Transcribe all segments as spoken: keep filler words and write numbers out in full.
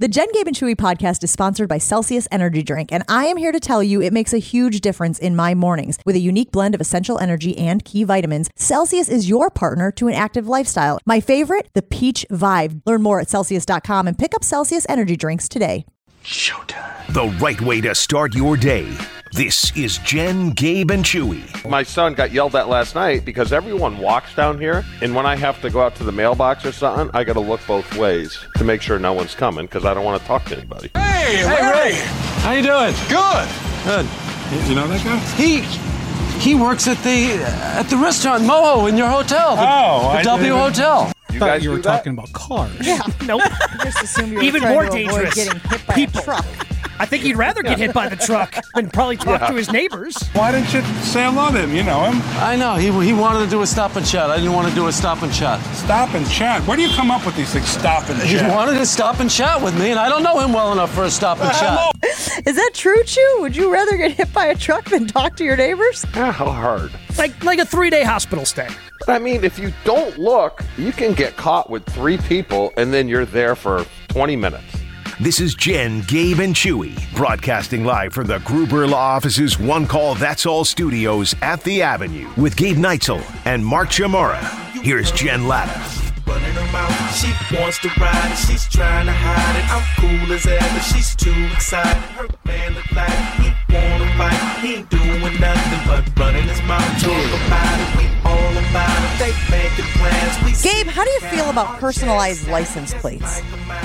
The Jen, Gabe, and Chewy podcast is sponsored by Celsius Energy Drink, and I am here to tell you it makes a huge difference in my mornings. With a unique blend of essential energy and key vitamins, Celsius is your partner to an active lifestyle. My favorite, the Peach Vibe. Learn more at Celsius dot com and pick up Celsius Energy Drinks today. Showtime. The right way to start your day. This is Jen, Gabe, and Chewy. My son got yelled at last night because everyone walks down here, and when I have to go out to the mailbox or something, I got to look both ways to make sure no one's coming because I don't want to talk to anybody. Hey, hey, Ray. How you doing? Good. Good. You know that guy? He he works at the at the restaurant Moho in your hotel. The, oh, the I W Hotel. You thought guys you were talking about cars. Yeah. Nope. Just assume you were Even trying more to avoid dangerous. getting hit by People. a truck. I think he'd rather get hit by the truck than probably talk Yeah. to his neighbors. Why didn't you say hello to him? You know him. I know. He he wanted to do a stop and chat. I didn't want to do a stop and chat. Stop and chat. Where do you come up with these things? Stop and He chat. wanted to stop and chat with me, and I don't know him well enough for a stop and chat. Is that true, Chew? Would you rather get hit by a truck than talk to your neighbors? Ah, how hard. Like like a three-day hospital stay. But I mean, if you don't look, you can get caught with three people, and then you're there for twenty minutes. This is Jen, Gabe, and Chewy, broadcasting live from the Gruber Law Office's One Call That's All studios at the Avenue with Gabe Neitzel and Mark Chamorro. Here's Jen Latta. Running her mouth, she wants to ride it, she's trying to hide it. I'm cool as ever, she's too excited. Her man look like he wanna fight, he ain't doing nothing but running his mouth. Talk about it, we all about it. They making plans. We Gabe, how do you feel about personalized license plates?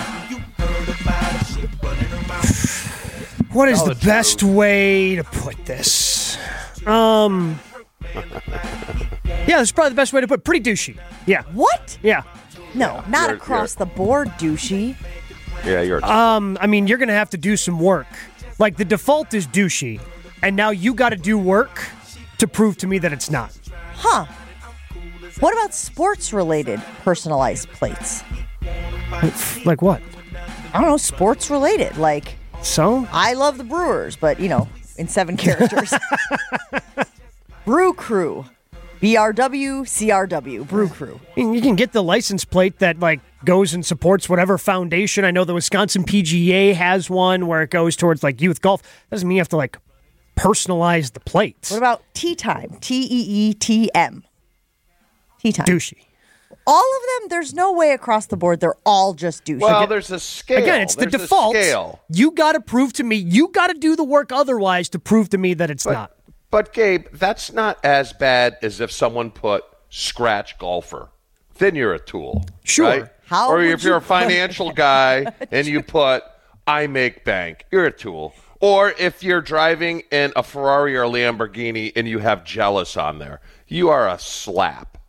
What is the best way to put this? Um, yeah, that's probably the best way to put it. Pretty douchey. Yeah. What? Yeah. No, not You're- across you're- the board, douchey. Yeah, you're. Um, I mean, you're going to have to do some work. Like, the default is douchey, and now you got to do work to prove to me that it's not. Huh. What about sports-related personalized plates? Like what? I don't know, sports-related. Like, So? I love the Brewers, but, you know, in seven characters. Brew Crew. B R W, C R W, Brew Crew. I mean, you can get the license plate that, like, goes and supports whatever foundation. I know the Wisconsin P G A has one where it goes towards, like, youth golf. Doesn't mean you have to, like, personalize the plates. What about Tea Time? T E E T M. Tea Time. Douchey. All of them, there's no way across the board they're all just douchey. well, there's a scale. Again, it's the There's a default. scale. You got to prove to me, you got to do the work otherwise to prove to me that it's But, not. but Gabe, that's not as bad as if someone put scratch golfer. Then you're a tool. Sure. Right? How or would if you're you a financial guy and you put I make bank, you're a tool. Or if you're driving in a Ferrari or a Lamborghini and you have jealous on there, you are a slap.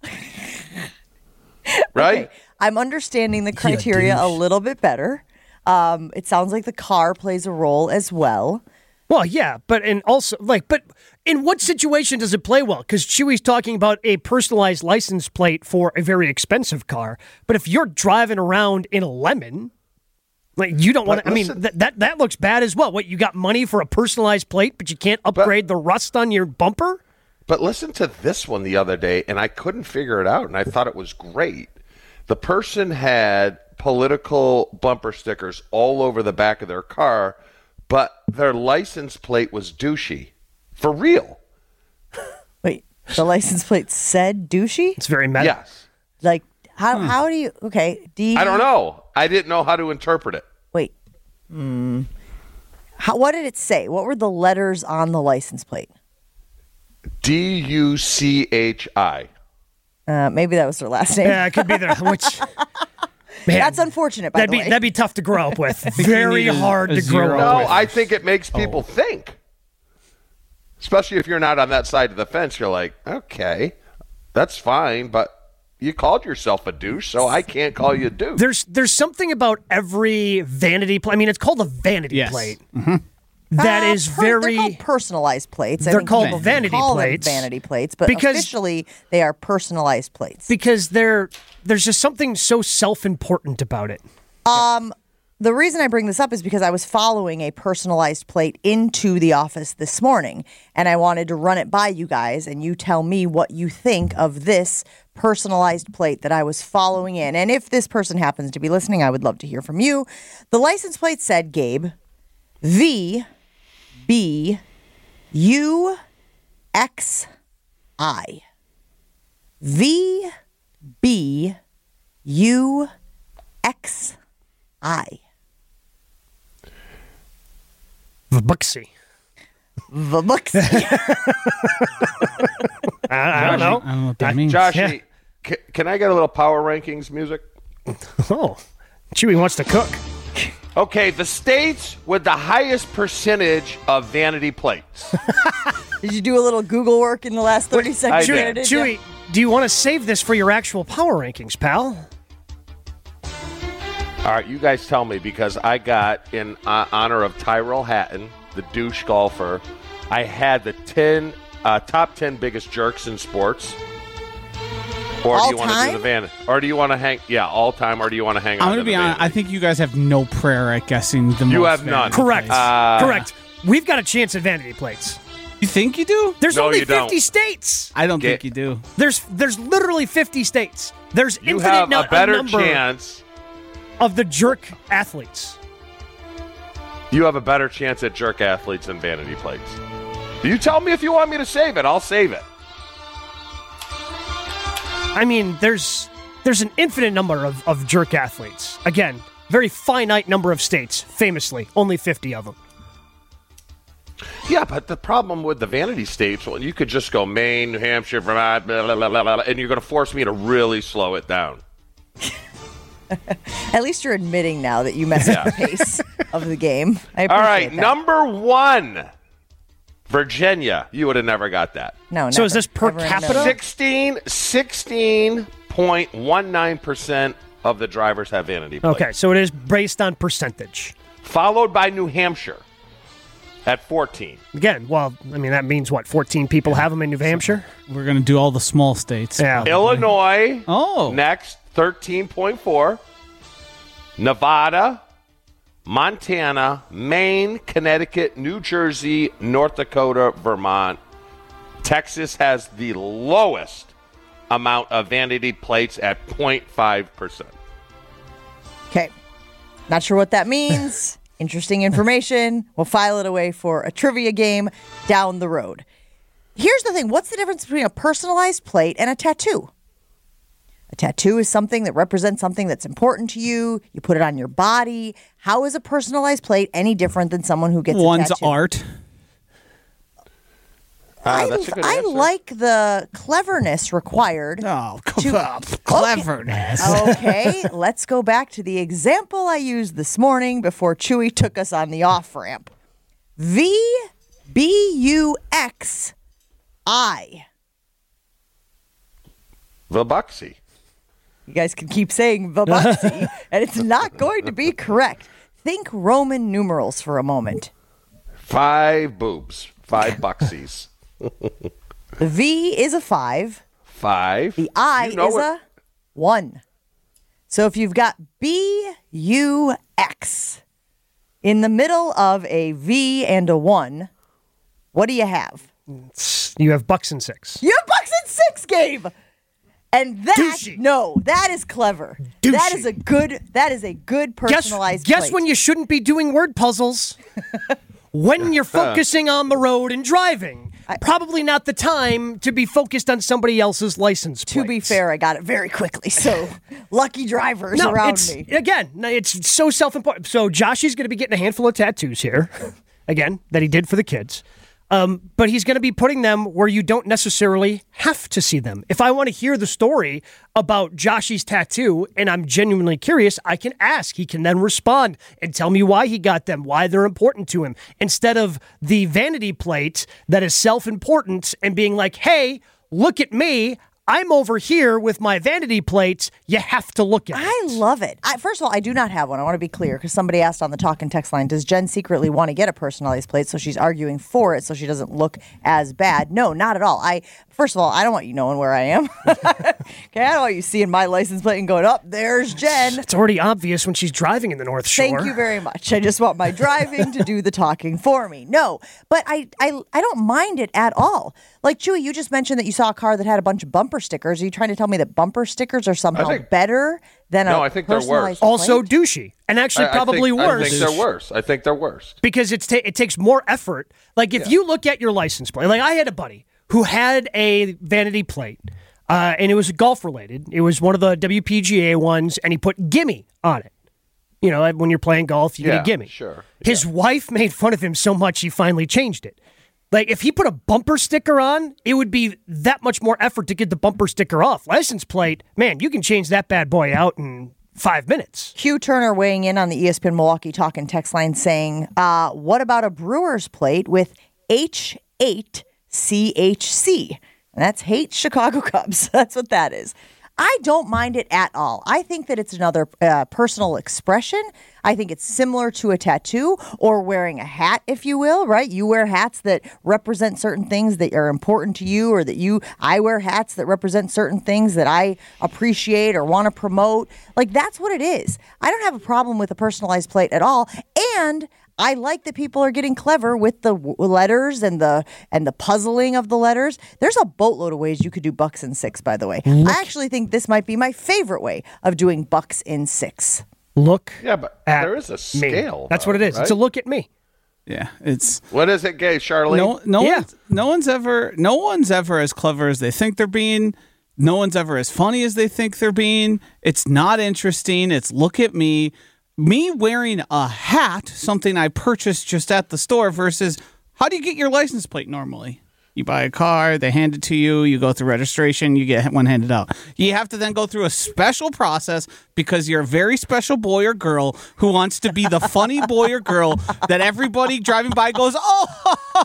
Right? Okay, I'm understanding the criteria a little bit better. Um, it sounds like the car plays a role as well. Well, yeah, but and also, like, but in what situation does it play well? Because Chewy's talking about a personalized license plate for a very expensive car. But if you're driving around in a lemon, like, you don't want to, I mean, listen- th- that that looks bad as well. What, you got money for a personalized plate, but you can't upgrade the rust on your bumper? But listen to this one the other day, and I couldn't figure it out, and I thought it was great. The person had political bumper stickers all over the back of their car, but their license plate was douchey. For real. Wait, the license plate said douchey? It's very meta. Yes. Like, how how do you, okay, D. I don't know. I didn't know how to interpret it. Wait. Hmm. How, what did it say? What were the letters on the license plate? D U C H I. Uh, maybe that was their last name. Yeah, it could be there. Which, man, That's unfortunate, by that'd the be way. that'd be tough to grow up with. Very need a- hard a to grow zero. up No, with. I think it makes people think. Especially if you're not on that side of the fence. You're like, okay, that's fine, but you called yourself a douche, so I can't call you a douche. There's there's something about every vanity plate. I mean, it's called a vanity Yes. plate. That Uh, is per- very. They're called personalized plates. I They're think called you can vanity call them plates. vanity plates, but Because- officially they are personalized plates. because they're there's just something so self-important about it. Um, the reason I bring this up is because I was following a personalized plate into the office this morning, and I wanted to run it by you guys, and you tell me what you think of this personalized plate that I was following in. And if this person happens to be listening, I would love to hear from you. The license plate said, Gabe, V B U X I. V B U X I. Vabuxy. Vabuxy. I, I don't know. I don't know what that means. Josh, Yeah. c- can I get a little power rankings music? Oh, Chewy wants to cook. Okay, the states with the highest percentage of vanity plates. Did you do a little Google work in the last thirty seconds? I there, did. did you? Chewy, do you want to save this for your actual power rankings, pal? All right, you guys tell me, because I got, in uh, honor of Tyrell Hatton, the douche golfer, I had the ten uh, top ten biggest jerks in sports. Or All do you want to time? do the van? Or do you want to hang? Yeah, all time. Or do you want to hang? I'm on going to be honest. I think you guys have no prayer at guessing the You most have none. vanity Correct. plates. Uh, Correct. We've got a chance at vanity plates. You think you do? There's No, only you don't. fifty states. I don't Get- think you do. There's there's literally fifty states. There's You infinite have nu- a better number chance. of the jerk athletes. You have a better chance at jerk athletes than vanity plates. You tell me if you want me to save it. I'll save it. I mean, there's there's an infinite number of, of jerk athletes. Again, very finite number of states. Famously, only fifty of them. Yeah, but the problem with the vanity states, well, you could just go Maine, New Hampshire, Vermont, blah, blah, blah, blah, blah, and you're going to force me to really slow it down. At least you're admitting now that you messed up the pace of the game. I appreciate All right, that. number one, Virginia. You would have never got that. No, never. So is this per Never in capita? known. sixteen, sixteen point one nine percent of the drivers have vanity plates. Okay, so it is based on percentage. Followed by New Hampshire at fourteen. Again, well, I mean, that means what, fourteen people have them in New Hampshire? We're going to do all the small states. Yeah. Illinois, Oh. next, thirteen point four. Nevada, Montana, Maine, Connecticut, New Jersey, North Dakota, Vermont. Texas has the lowest amount of vanity plates at zero point five percent. Okay. Not sure what that means. Interesting information. We'll file it away for a trivia game down the road. Here's the thing. What's the difference between a personalized plate and a tattoo? A tattoo is something that represents something that's important to you. You put it on your body. How is a personalized plate any different than someone who gets One's a tattoo? art. Ah, I, that's a good I answer. like the cleverness required. Oh, To- cleverness. Okay, let's go back to the example I used this morning before Chewy took us on the off-ramp. V B U X I. Vabuxy. You guys can keep saying Vabuxy, and it's not going to be correct. Think Roman numerals for a moment. Five boobs. Five bucksies. The V is a five. Five. The I You know is what- a one. So if you've got B U X in the middle of a V and a one, what do you have? You have bucks and six. You have Bucks and six, Gabe. And that Douchey. no, that is clever. That is Douchey. a good. That is a good Guess, personalized. guess plate. when you shouldn't be doing word puzzles? When you're focusing on the road and driving. Probably not the time to be focused on somebody else's license plate. To be fair, I got it very quickly. So lucky drivers no, around it's, me. Again, no, it's so self-important. So Joshy's going to be getting a handful of tattoos here, again, that he did for the kids. Um, but he's going to be putting them where you don't necessarily have to see them. If I want to hear the story about Joshy's tattoo and I'm genuinely curious, I can ask. He can then respond and tell me why he got them, why they're important to him, instead of the vanity plate that is self-important and being like, hey, look at me. I'm over here with my vanity plates. You have to look at it. I love it. I, first of all, I do not have one. I want to be clear because somebody asked on the talk and text line, does Jen secretly want to get a personalized plate? So she's arguing for it so she doesn't look as bad. No, not at all. I First of all, I don't want you knowing where I am. Okay, I don't want you seeing my license plate and going, up, oh, there's Jen. It's already obvious when she's driving in the North Shore. Thank you very much. I just want my driving to do the talking for me. No, but I, I, I don't mind it at all. Like, Chewy, you just mentioned that you saw a car that had a bunch of bumper stickers. Are you trying to tell me that bumper stickers are somehow think, better than no, a I think they're personalized worse. Also plate? douchey, and actually I, I probably think, worse. I think they're worse. I think they're worse. Because it's ta- it takes more effort. Like, if Yeah. you look at your license plate, like I had a buddy who had a vanity plate, uh, and it was golf related. It was one of the W P G A ones, and he put gimme on it. You know, when you're playing golf, you Yeah, get a gimme. sure. His Yeah. wife made fun of him so much he finally changed it. Like, if he put a bumper sticker on, it would be that much more effort to get the bumper sticker off. License plate, man, you can change that bad boy out in five minutes. Hugh Turner weighing in on the E S P N Milwaukee talk and text line saying, uh, what about a Brewers plate with H eight C H C? And that's hate Chicago Cubs. That's what that is. I don't mind it at all. I think that it's another uh, personal expression. I think it's similar to a tattoo or wearing a hat, if you will, right? You wear hats that represent certain things that are important to you, or that you, I wear hats that represent certain things that I appreciate or want to promote. Like, that's what it is. I don't have a problem with a personalized plate at all. And I like that people are getting clever with the w- letters and the and the puzzling of the letters. There's a boatload of ways you could do bucks in six, by the way. I actually think this might be my favorite way of doing bucks in six. Look Yeah, but at there is a me. scale. That's though, what it is. Right? It's a look at me. Yeah, it's What is it, gay, Charlene? no, no Yeah. one's, no one's ever, no one's ever as clever as they think they're being. No one's ever as funny as they think they're being. It's not interesting. It's look at me. Me wearing a hat, something I purchased just at the store, versus how do you get your license plate normally? You buy a car, they hand it to you, you go through registration, you get one handed out. You have to then go through a special process because you're a very special boy or girl who wants to be the funny boy or girl that everybody driving by goes, oh,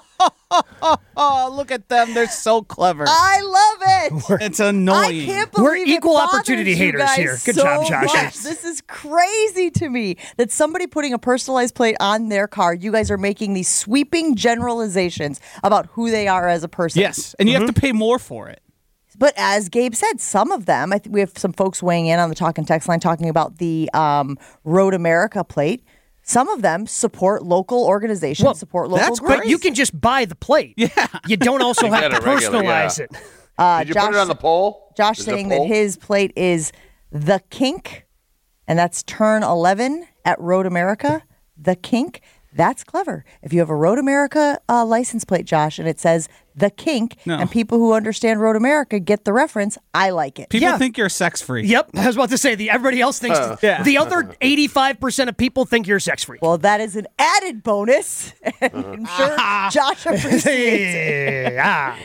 oh, look at them. They're so clever. I love it. It's annoying. I can't We're believe it equal bothers opportunity you haters guys here. Good so job, Josh. much. This is crazy to me that somebody putting a personalized plate on their car, you guys are making these sweeping generalizations about who they are as a person. Yes, and you have to pay more for it. But as Gabe said, some of them, I think we have some folks weighing in on the talk and text line talking about the um, Road America plate. Some of them support local organizations, Well, support local that's groups. But you can just buy the plate. Yeah. You don't also You have get to it regular, personalize yeah. it. Uh, Did you Josh, put it on the poll? Josh Is it a saying that poll? his plate is The Kink, and that's turn eleven at Road America. The Kink. That's clever. If you have a Road America uh, license plate, Josh, and it says The Kink, No. and people who understand Road America get the reference, I like it. People Yeah. think you're sex free. Yep. I was about to say, the everybody else thinks, Yeah. the other eighty-five percent of people think you're sex free. Well, that is an added bonus. And I'm sure Josh appreciates it. Yeah.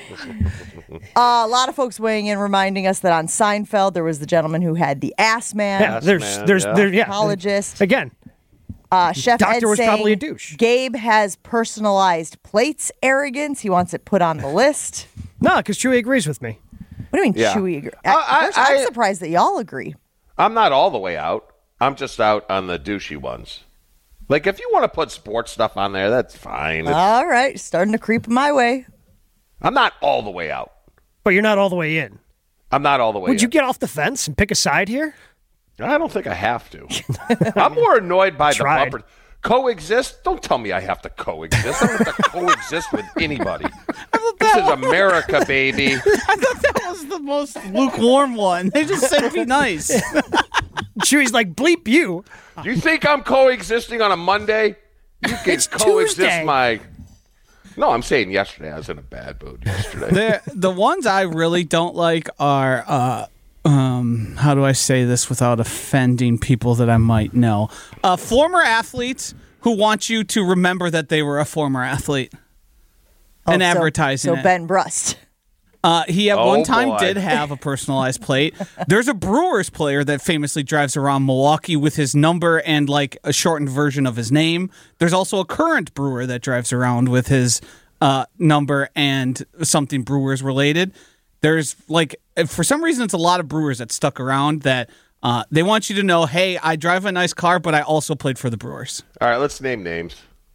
Uh, a lot of folks weighing in, reminding us that on Seinfeld, there was the gentleman who had the ass man, Yeah, there's, man, there's, yeah. there, yeah. psychologist. Again, Uh, Chef Doctor Ed was saying probably a douche. Gabe has personalized plates arrogance. He wants it put on the list. no, because Chewy agrees with me. What do you mean, Yeah. Chewy? Agree? I- I- First, I'm I- surprised that y'all agree. I'm not all the way out. I'm just out on the douchey ones. Like, if you want to put sports stuff on there, that's fine. It's- All right, starting to creep my way. I'm not all the way out. But you're not all the way in. I'm not all the way Would you in. get off the fence and pick a side here? I don't think I have to. I'm more annoyed by Tried. the bumper. Coexist? Don't tell me I have to coexist. I don't have to coexist with anybody. This is America, baby. I thought that was the most lukewarm one. They just said be nice. Chewy's like, bleep you. Do you think I'm coexisting on a Monday? You can It's coexist Tuesday. my... No, I'm saying yesterday. I was in a bad mood yesterday. the the ones I really don't like are uh, um, how do I say this without offending people that I might know? Uh, former athletes who want you to remember that they were a former athlete and Oh, so- advertising So it. Ben Brust. Uh, he at Oh, one time boy. did have a personalized plate. There's a Brewers player that famously drives around Milwaukee with his number and like a shortened version of his name. There's also a current Brewer that drives around with his uh, number and something Brewers related. There's like, for some reason, it's a lot of Brewers that stuck around that uh, they want you to know, hey, I drive a nice car, but I also played for the Brewers. All right, let's name names.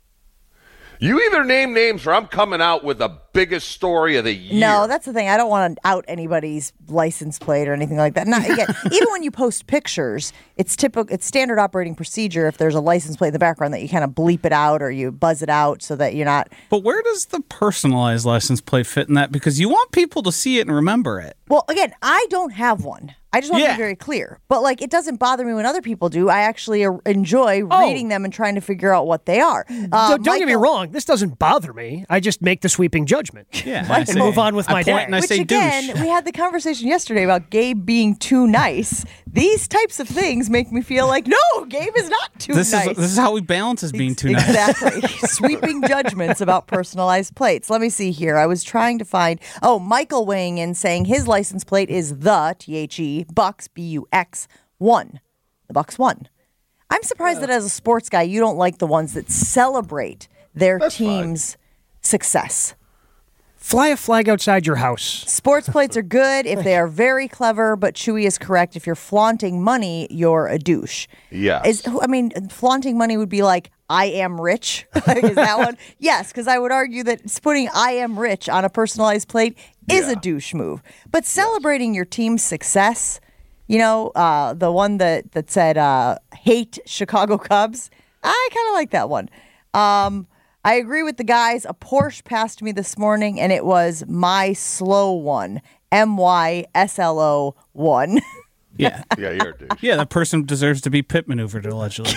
You either name names or I'm coming out with the biggest story of the year. No, that's the thing. I don't want to out anybody's license plate or anything like that. Not again. Even when you post pictures, it's typical. It's standard operating procedure. If there's a license plate in the background, that you kind of bleep it out or you buzz it out so that you're not. But where does the personalized license plate fit in that? Because you want people to see it and remember it. Well, again, I don't have one. I just want Yeah. to be very clear. But, like, it doesn't bother me when other people do. I actually uh, enjoy Oh. reading them and trying to figure out what they are. Uh, don't don't get me Michael- wrong. This doesn't bother me. I just make the sweeping judgment. Yeah, I say- move on with I my point day. and I Which, say again, douche. we had the conversation yesterday about Gabe being too nice. These types of things make me feel like, no, Gabe is not too This nice. is this is how we balance as being too nice. Exactly. Sweeping judgments about personalized plates. Let me see here. I was trying to find, oh, Michael weighing in saying his license plate is the, T H E, Bucks, B U X, one. The Bucks won. I'm surprised that as a sports guy, you don't like the ones that celebrate their That's team's success. Fly a flag outside your house. Sports plates are good if they are very clever, but Chewy is correct. If you're flaunting money, you're a douche. Yes. Is I mean, flaunting money would be like, I am rich. Is that one? Yes, because I would argue that putting I am rich on a personalized plate is Yeah. a douche move. But celebrating your team's success, you know, uh, the one that, that said uh, hate Chicago Cubs, I kind of like that one. Um, I agree with the guys. A Porsche passed me this morning, and it was my slow one, M Y S L O one. Yeah. Yeah, you're a douche. Yeah, that person deserves to be pit maneuvered, allegedly.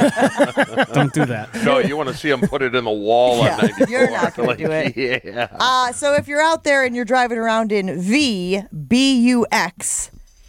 Don't do that. No, you want to see them put it in the wall Yeah, on ninety-four. you're not gonna Like, do it. Yeah. Uh, so if you're out there and you're driving around in V B U X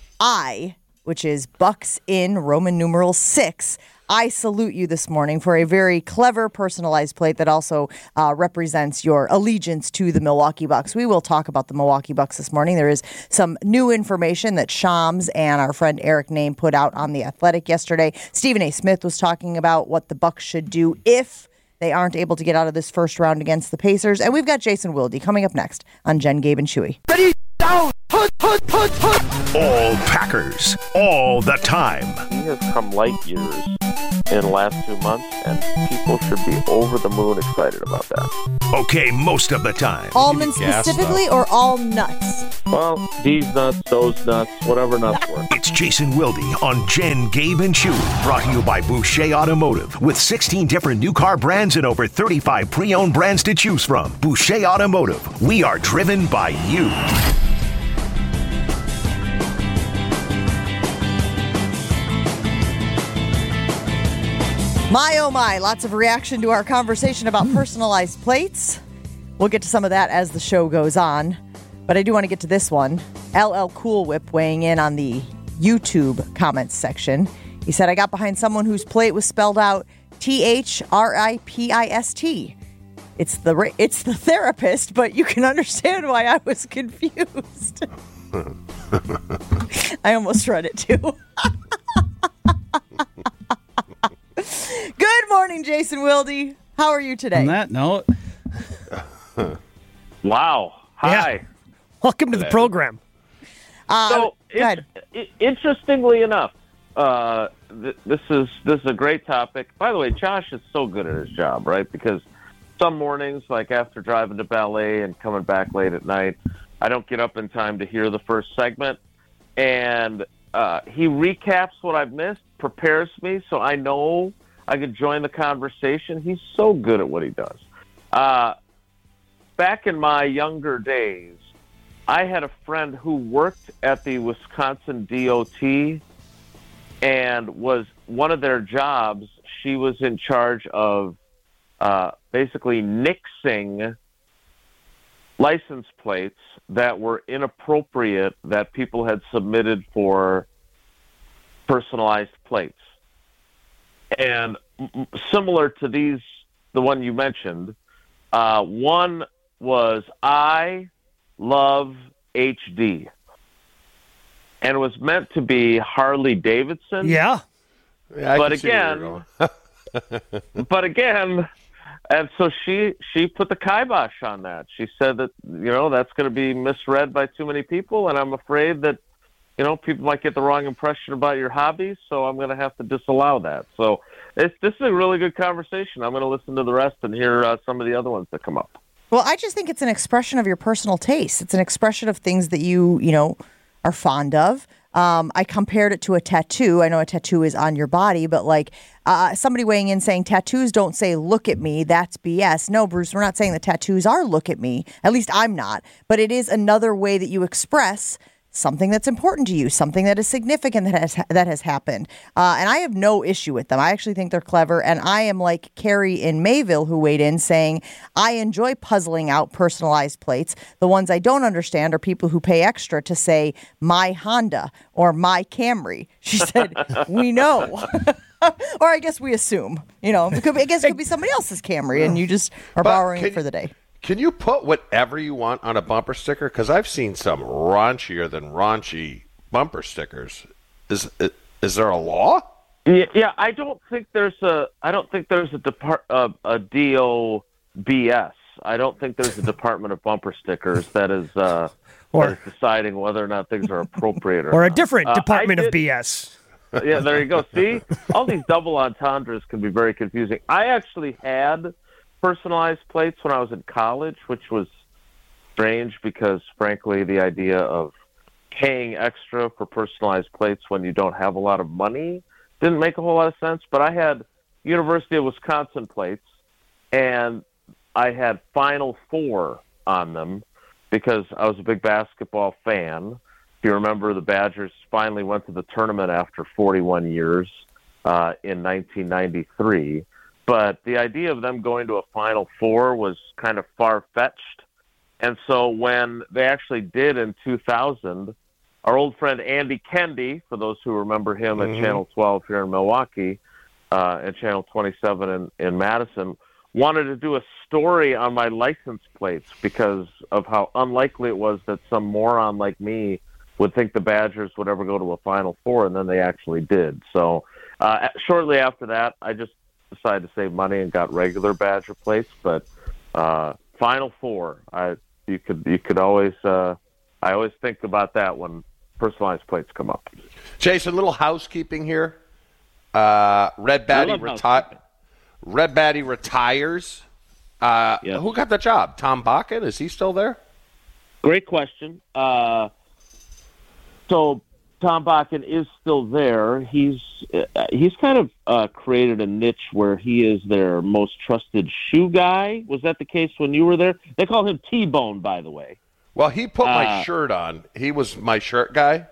I, which is Bucks in Roman numeral six, I salute you this morning for a very clever personalized plate that also uh, represents your allegiance to the Milwaukee Bucks. We will talk about the Milwaukee Bucks this morning. There is some new information that Shams and our friend Eric Name put out on The Athletic yesterday. Stephen A. Smith was talking about what the Bucks should do if they aren't able to get out of this first round against the Pacers. And we've got Jason Wilde coming up next on Jen, Gabe, and Chewy. Ready, down, put, put, put, put. All Packers, all the time. He has come light years in the last two months, and people should be over the moon excited about that. Okay, most of the time. Almonds gas specifically or all nuts? Well, these nuts, those nuts, whatever nuts work. It's Jason Wilde on Jen, Gabe, and Chewy. Brought to you by Boucher Automotive. With sixteen different new car brands and over thirty-five pre-owned brands to choose from. Boucher Automotive. We are driven by you. My, oh my, lots of reaction to our conversation about personalized plates. We'll get to some of that as the show goes on. But I do want to get to this one. L L Cool Whip weighing in on the YouTube comments section. He said, I got behind someone whose plate was spelled out T H R I P I S T. It's the ra- it's the therapist, but you can understand why I was confused. I almost read it too. Good morning, Jason Wilde. How are you today? On that note, Wow. Hi. Yeah. Welcome to the program. Uh, So, go it, ahead. it, interestingly enough, uh, th- this is this is a great topic. By the way, Josh is so good at his job, right? Because some mornings, like after driving to ballet and coming back late at night, I don't get up in time to hear the first segment, and uh, he recaps what I've missed, prepares me, so I know I can join the conversation. He's so good at what he does. Uh, back in my younger days, I had a friend who worked at the Wisconsin D O T, and was one of their jobs, she was in charge of uh, basically nixing license plates that were inappropriate that people had submitted for personalized plates. And m- similar to these, the one you mentioned, uh, one was I love H D, and it was meant to be Harley Davidson. Yeah. Yeah, I But can see where again- you're going. But again, And so she she put the kibosh on that. She said that, you know, that's going to be misread by too many people, and I'm afraid that, you know, people might get the wrong impression about your hobbies, so I'm going to have to disallow that. So it's, this is a really good conversation. I'm going to listen to the rest and hear uh, some of the other ones that come up. Well, I just think it's an expression of your personal taste. It's an expression of things that you, you know, are fond of. Um, I compared it to a tattoo. I know a tattoo is on your body, but like uh, somebody weighing in saying tattoos don't say, look at me, that's B S. No, Bruce, we're not saying that tattoos are look at me. At least I'm not. But it is another way that you express something that's important to you, something that is significant that has that has happened. Uh, and I have no issue with them. I actually think they're clever. And I am like Carrie in Mayville who weighed in saying, I enjoy puzzling out personalized plates. The ones I don't understand are people who pay extra to say my Honda or my Camry. She said, we know. Or I guess we assume, you know, it could be, I guess it could be somebody else's Camry and you just are But borrowing can- it for the day. Can you put whatever you want on a bumper sticker? Because I've seen some raunchier than raunchy bumper stickers. Is is there a law? Yeah, yeah. I don't think there's a. I don't think there's a depart uh, a D O B S. I don't think there's a Department of Bumper Stickers that is uh, Or- that is deciding whether or not things are appropriate or, Or a not. different Uh, I Department of did- B S. Yeah, there you go. See, all these double entendres can be very confusing. I actually had personalized plates when I was in college, which was strange because, frankly, the idea of paying extra for personalized plates when you don't have a lot of money didn't make a whole lot of sense. But I had University of Wisconsin plates, and I had Final Four on them because I was a big basketball fan. If you remember, the Badgers finally went to the tournament after forty-one years uh, in nineteen ninety-three. But the idea of them going to a Final Four was kind of far-fetched. And so when they actually did in two thousand, our old friend Andy Kendi, for those who remember him Mhm. at Channel twelve here in Milwaukee uh, and Channel twenty-seven in, in Madison, wanted to do a story on my license plates because of how unlikely it was that some moron like me would think the Badgers would ever go to a Final Four, and then they actually did. So uh, shortly after that, I just decided to save money and got regular Badger plates, but uh, Final Four, I you could you could always uh, I always think about that when personalized plates come up. Jason, little housekeeping here. Uh, Red Batty love reti- housekeeping. Red Batty retires. Uh, Yes. Who got the job? Tom Bakken? Is he still there? Great question. Uh, so Tom Bakken is still there. He's uh, he's kind of uh, created a niche where he is their most trusted shoe guy. Was that the case when you were there? They call him T-Bone, by the way. Well, he put my Uh, shirt on. He was my shirt guy.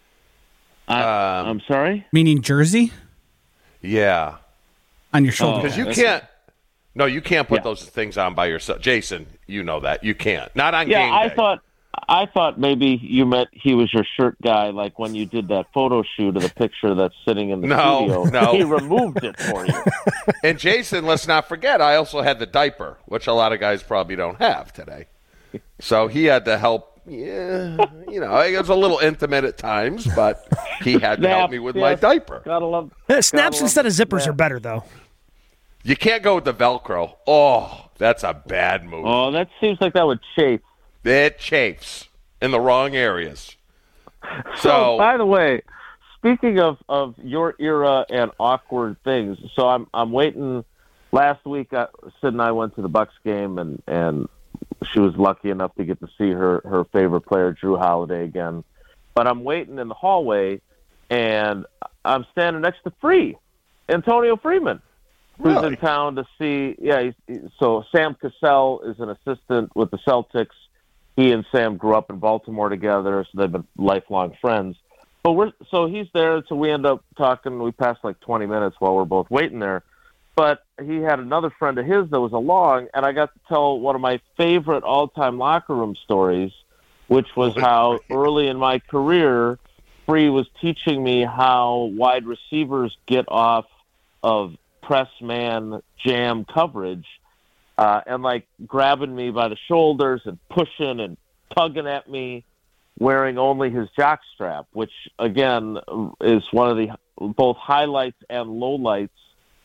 I, Um, I'm sorry? Meaning jersey Yeah. on your shoulder. Because you that's- can't. No, you can't put Yeah. those things on by yourself. Jason, you know that. You can't. Not on Yeah, game I day. thought I thought maybe you meant he was your shirt guy, like when you did that photo shoot of the picture that's sitting in the No, studio. no. He removed it for you. And Jason, let's not forget, I also had the diaper, which a lot of guys probably don't have today. So he had to help. Yeah, you know, it was a little intimate at times, but he had to help Snaps, me with my yes. diaper. Gotta love Eh, Snaps gotta instead of love zippers snaps. are better, though. You can't go with the Velcro. Oh, that's a bad move. Oh, that seems like that would chafe. It chafes in the wrong areas. So, So, by the way, speaking of, of your era and awkward things, so I'm I'm waiting. Last week, uh, Sid and I went to the Bucks game, and, and she was lucky enough to get to see her, her favorite player, Drew Holiday, again. But I'm waiting in the hallway, and I'm standing next to Free, Antonio Freeman, who's Really? in town to see. Yeah, he's, he- so Sam Cassell is an assistant with the Celtics. He and Sam grew up in Baltimore together, so they've been lifelong friends. But we're so he's there, so we end up talking. We passed like twenty minutes while we're both waiting there. But he had another friend of his that was along, and I got to tell one of my favorite all-time locker room stories, which was how early in my career, Free was teaching me how wide receivers get off of press man jam coverage, uh, and like grabbing me by the shoulders and pushing and tugging at me, wearing only his jock strap, which again is one of the both highlights and lowlights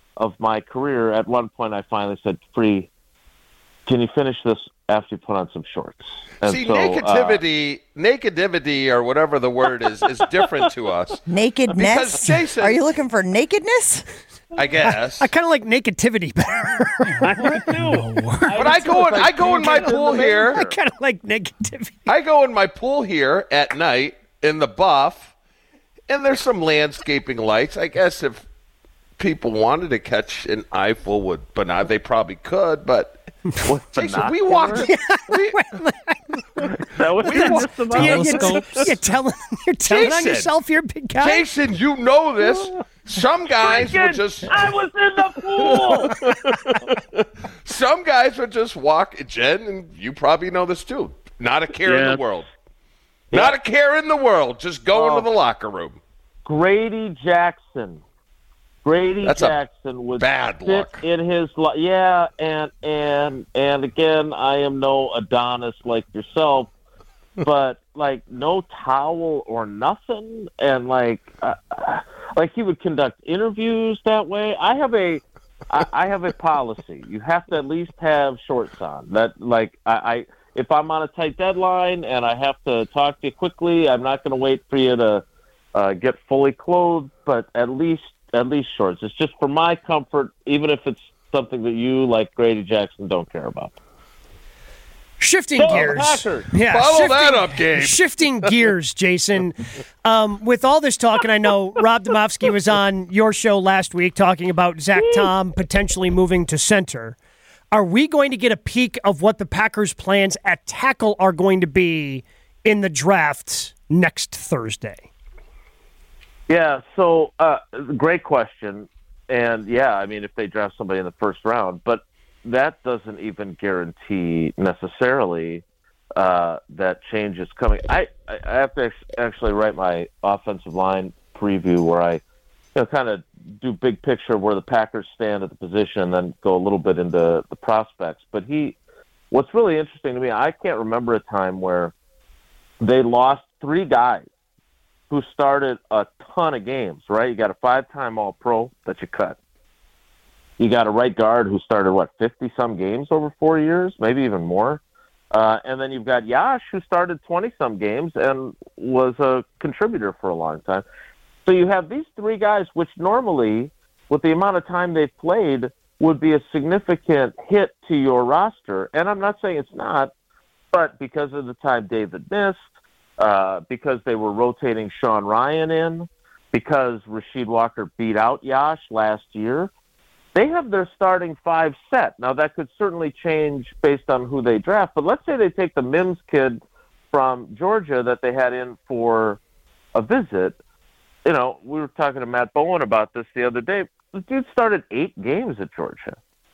of my career, at one point I finally said, Free, can you finish this after you put on some shorts? And See, so, nakedivity, uh, nakedivity, or whatever the word is, is different to us. Nakedness? Because Jason, are you looking for nakedness? I guess. I, I kind of like nakedivity better. I do too. But I go in, I go in my pool here. I kind of like negativity. I go in my pool here at night in the buff, and there's some landscaping lights. I guess if people wanted to catch an eyeful with binoc, they probably could. But Jason, we walked. We, that was we just walked. about You're, you're, you're telling, you're telling on Jason. yourself, you're a big guy. Jason, you know this. Some guys would just. I was in the pool. Some guys would just walk. Jen, and you probably know this too. Not a care Yeah. in the world. Not a care in the world. Just go Oh. into the locker room. Grady Jackson. Grady That's a Jackson would bad sit look. in his li- yeah, and and and again, I am no Adonis like yourself, but like no towel or nothing, and like uh, like he would conduct interviews that way. I have a I, I have a policy. You have to at least have shorts on. That like I, I if I'm on a tight deadline and I have to talk to you quickly, I'm not going to wait for you to uh, get fully clothed, but at least. At least shorts. It's just for my comfort, even if it's something that you, like Grady Jackson, don't care about. Shifting So, gears. Packers. Yeah, Follow shifting, that up, Gabe. Shifting gears, Jason. Um, with all this talk, and I know Rob Domofsky was on your show last week talking about Zach Tom potentially moving to center. Are we going to get a peek of what the Packers' plans at tackle are going to be in the draft next Thursday? Yeah, so uh, great question. And, yeah, I mean, if they draft somebody in the first round, but that doesn't even guarantee necessarily uh, that change is coming. I, I have to actually write my offensive line preview where I you know, kind of do big picture where the Packers stand at the position and then go a little bit into the prospects. But he, what's really interesting to me, I can't remember a time where they lost three guys who started a ton of games, right? You got a five-time All-Pro that you cut. You got a right guard who started, what, fifty-some games over four years, maybe even more. Uh, and then you've got Yash, who started twenty-some games and was a contributor for a long time. So you have these three guys, which normally, with the amount of time they've played, would be a significant hit to your roster. And I'm not saying it's not, but because of the time David missed, Uh, because they were rotating Sean Ryan in, because Rasheed Walker beat out Yash last year, they have their starting five set. Now, that could certainly change based on who they draft, but let's say they take the Mims kid from Georgia that they had in for a visit. You know, we were talking to Matt Bowen about this the other day. The dude started eight games at Georgia.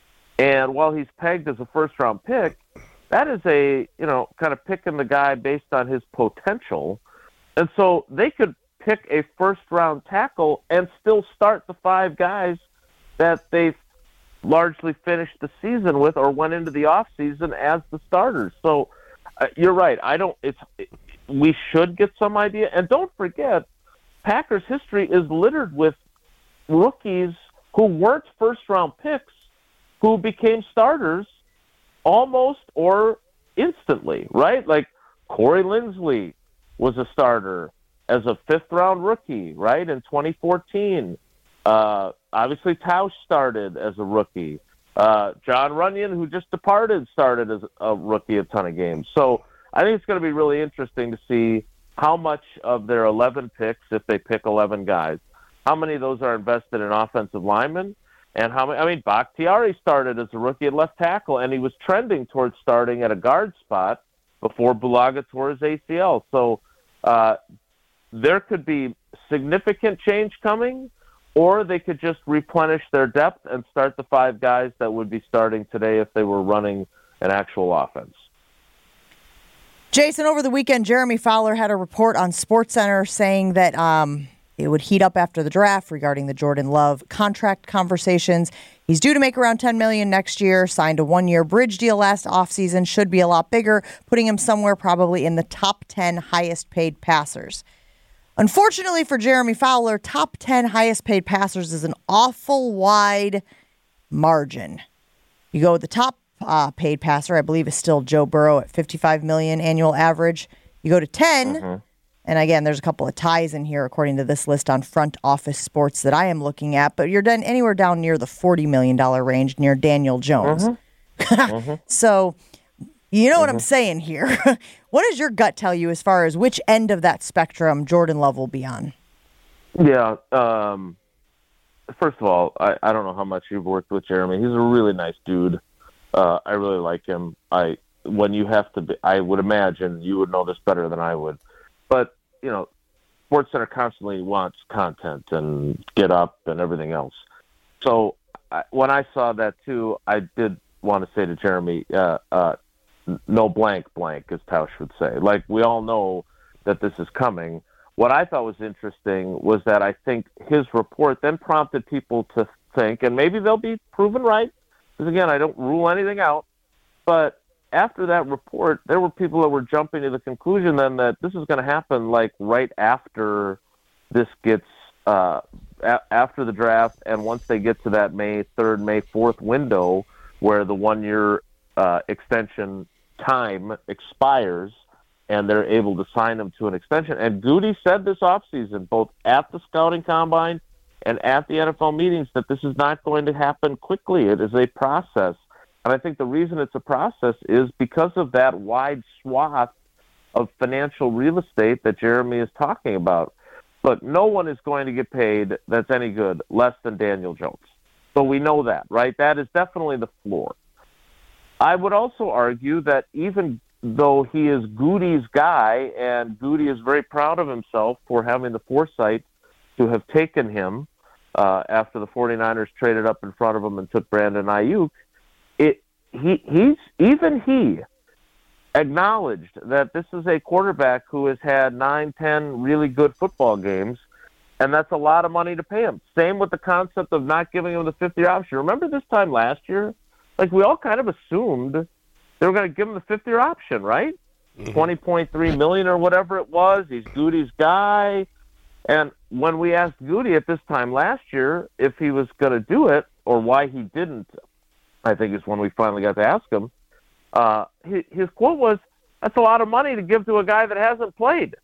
And while he's pegged as a first-round pick, that is a, you know, kind of picking the guy based on his potential. And so they could pick a first-round tackle and still start the five guys that they largely finished the season with or went into the offseason as the starters. So uh, you're right. I don't, it's, it, we should get some idea. And don't forget, Packers history is littered with rookies who weren't first-round picks who became starters almost or instantly, right? Like Corey Linsley was a starter as a fifth-round rookie, right, in twenty fourteen. Uh, obviously, Tausch started as a rookie. Uh, John Runyon, who just departed, started as a rookie a ton of games. So I think it's going to be really interesting to see how much of their eleven picks, if they pick eleven guys, how many of those are invested in offensive linemen. And how many? I mean, Bakhtiari started as a rookie at left tackle, and he was trending towards starting at a guard spot before Bulaga tore his A C L. So uh, there could be significant change coming, or they could just replenish their depth and start the five guys that would be starting today if they were running an actual offense. Jason, over the weekend, Jeremy Fowler had a report on SportsCenter saying that um, it would heat up after the draft regarding the Jordan Love contract conversations. He's due to make around ten million dollars next year, signed a one-year bridge deal last offseason, should be a lot bigger, putting him somewhere probably in the top ten highest-paid passers. Unfortunately for Jeremy Fowler, top ten highest paid passers is an awful wide margin. You go with the top uh, paid passer, I believe, is still Joe Burrow at fifty-five million dollars annual average. You go to ten, mm-hmm. and again, there's a couple of ties in here according to this list on Front Office Sports that I am looking at, but you're done anywhere down near the forty million dollars range near Daniel Jones. Mm-hmm. mm-hmm. So, you know mm-hmm. what I'm saying here. What does your gut tell you as far as which end of that spectrum Jordan Love will be on? Yeah. Um, first of all, I, I don't know how much you've worked with Jeremy. He's a really nice dude. Uh, I really like him. I when you have to be, I would imagine you would know this better than I would. But, you know, SportsCenter constantly wants content and get up and everything else. So I, when I saw that too, I did want to say to Jeremy, uh, uh, no blank blank, as Tausch would say. Like, we all know that this is coming. What I thought was interesting was that I think his report then prompted people to think, and maybe they'll be proven right, because again, I don't rule anything out, but after that report, there were people that were jumping to the conclusion then that this is going to happen like right after this gets, uh, a- after the draft, and once they get to that May third, May fourth window where the one-year uh, extension time expires and they're able to sign them to an extension. And Goody said this offseason, both at the scouting combine and at the N F L meetings, that this is not going to happen quickly. It is a process. And I think the reason it's a process is because of that wide swath of financial real estate that Jeremy is talking about. Look, no one is going to get paid that's any good less than Daniel Jones. So we know that, right? That is definitely the floor. I would also argue that even though he is Goody's guy, and Goody is very proud of himself for having the foresight to have taken him uh, after the 49ers traded up in front of him and took Brandon Ayuk, it he he's even he acknowledged that this is a quarterback who has had nine, ten really good football games, and that's a lot of money to pay him. Same with the concept of not giving him the fifth-year option. Remember this time last year? Like, we all kind of assumed they were going to give him the fifth-year option, right? Mm-hmm. twenty point three million dollars or whatever it was. He's Goody's guy. And when we asked Goody at this time last year if he was going to do it or why he didn't, I think is when we finally got to ask him, uh, his, his quote was, that's a lot of money to give to a guy that hasn't played.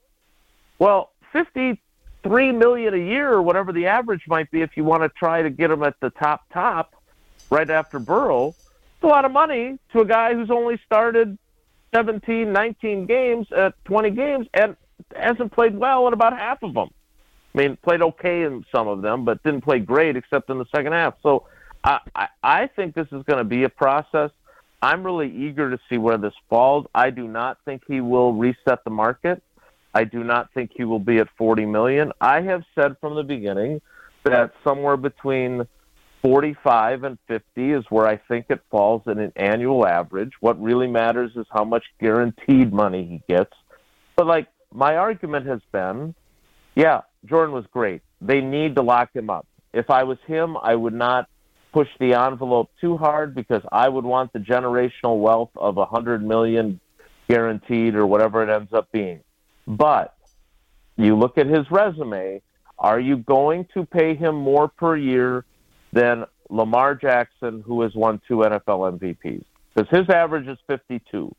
Well, fifty-three million dollars a year or whatever the average might be if you want to try to get him at the top top right after Burrow, it's a lot of money to a guy who's only started seventeen, nineteen games at twenty games and hasn't played well in about half of them. I mean, played okay in some of them, but didn't play great except in the second half. So I, I, I think this is going to be a process. I'm really eager to see where this falls. I do not think he will reset the market. I do not think he will be at forty million dollars. I have said from the beginning that somewhere between forty-five and fifty is where I think it falls in an annual average. What really matters is how much guaranteed money he gets. But, like, my argument has been, yeah, Jordan was great. They need to lock him up. If I was him, I would not push the envelope too hard because I would want the generational wealth of one hundred million dollars guaranteed or whatever it ends up being. But you look at his resume, are you going to pay him more per year than Lamar Jackson, who has won two N F L M V Ps? Because his average is fifty-two.